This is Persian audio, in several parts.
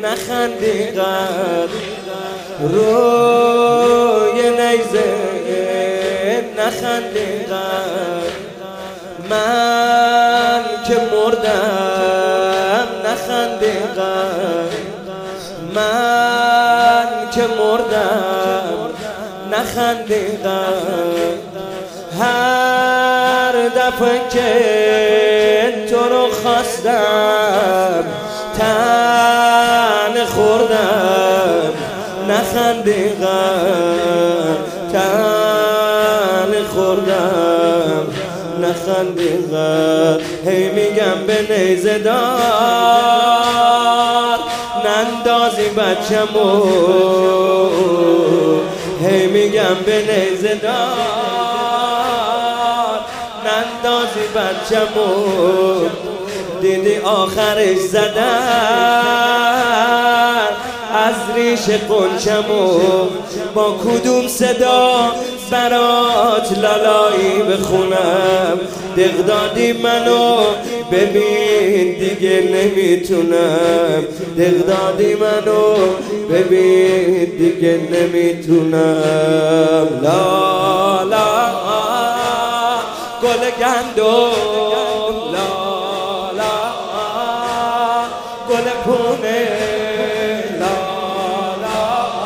نخندی قد روی نیزه نخندی قد من که مردم نخندی قد من که مردم نخندی قد هر دفعه که تو رو خواستم تن خوردم نخندی قد تن خوردم نخندی قد هی میگم به نیزه دار نندازی بچه‌مو هی میگم به نیزه دار نندازی بچه‌مو دیدی آخرش زدن از ریش قنچمو با کدوم صدا برات لالایی بخونم دق دادی منو ببین دیگه نمیتونم دق دادی منو ببین دیگه نمیتونم لا لا گل گندم لا لا گل پونه لا لا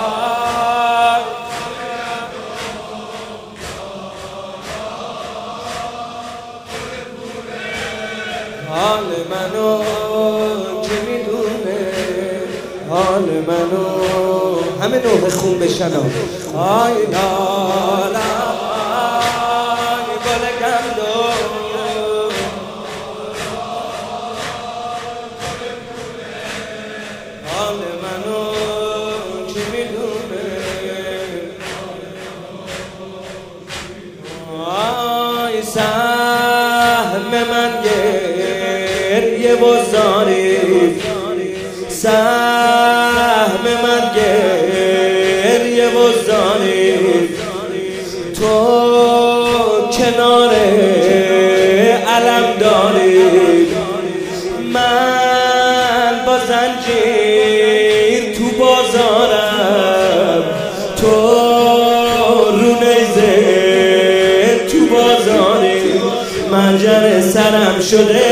حال منو که میدونه حال منو همه نوح خون بشنم آی لا لا گل گندم حال منو که میدونه آی سهم من گریه و زاری سهم من گریه و زاری تو کنار علم داری من با زنجیر تو بازارم تو رو نیزه تو بازاری منجر سرم شده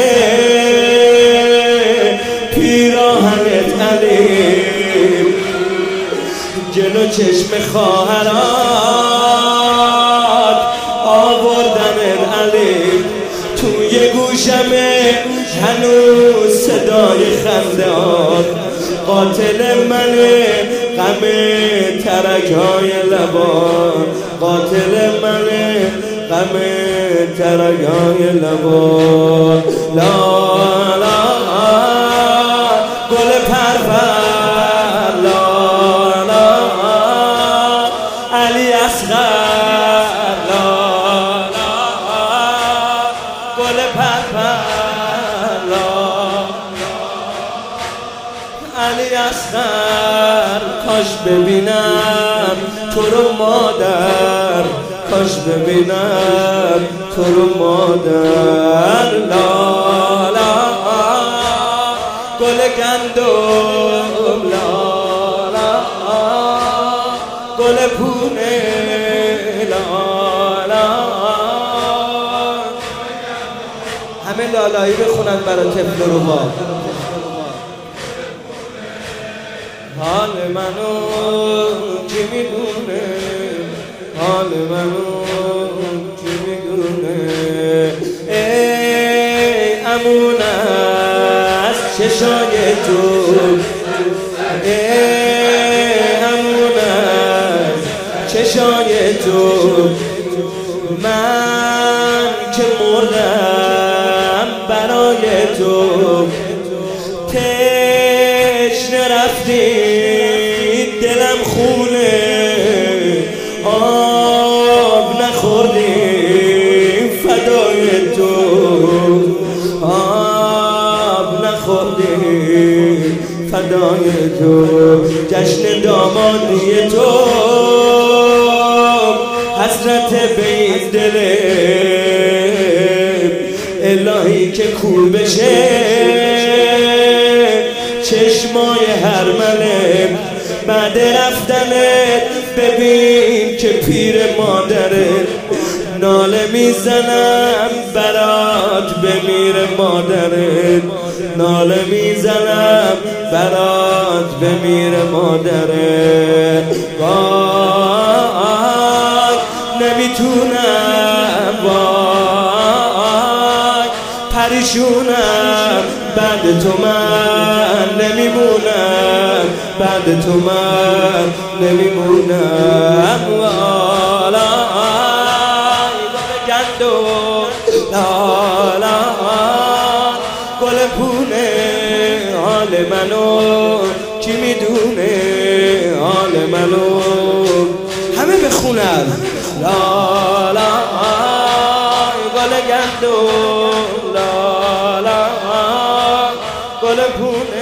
پیراهنت علیم جلو چشم خواهرات آوردن علیم توی گوشمه هنوز صدای خنده‌ات قاتل منه غم ترک‌های لبان قاتل منه غم ترک‌های لبان لا لا گل پرپر لا لا علی اصغر لا لا گل پرپر لا علی اصغر کاش ببینم تو رو مادر کاش ببینم تو رو مادر لا لا گل گندم لا لا گل پونه لا لا همه لالایی بخونن برای طفل رو با حال منو کی میدونه حال منو کی میدونه ای امون از چشای تو ای امون از چشای تو من که مردم برای تو تشنه رفتی دلم خونه آب نخوردیم فدای تو آب نخوردیم فدای تو جشن دامادی تو حسرت به این دل الهی که کور بشه چه چشمای هرمله بعد رفتنت ببین که پیر مادرت ناله میزنم برات بمیره مادرت ناله میزنم برات بمیره مادرت وای نمیتونم وای پریشونم بعد تو من نمیمونم بعد تو من نمیمونم والا گندو لالا گل پونه حال منو کی میدونه حال منو همه بخونن لالا گل گندو لالا گل پونه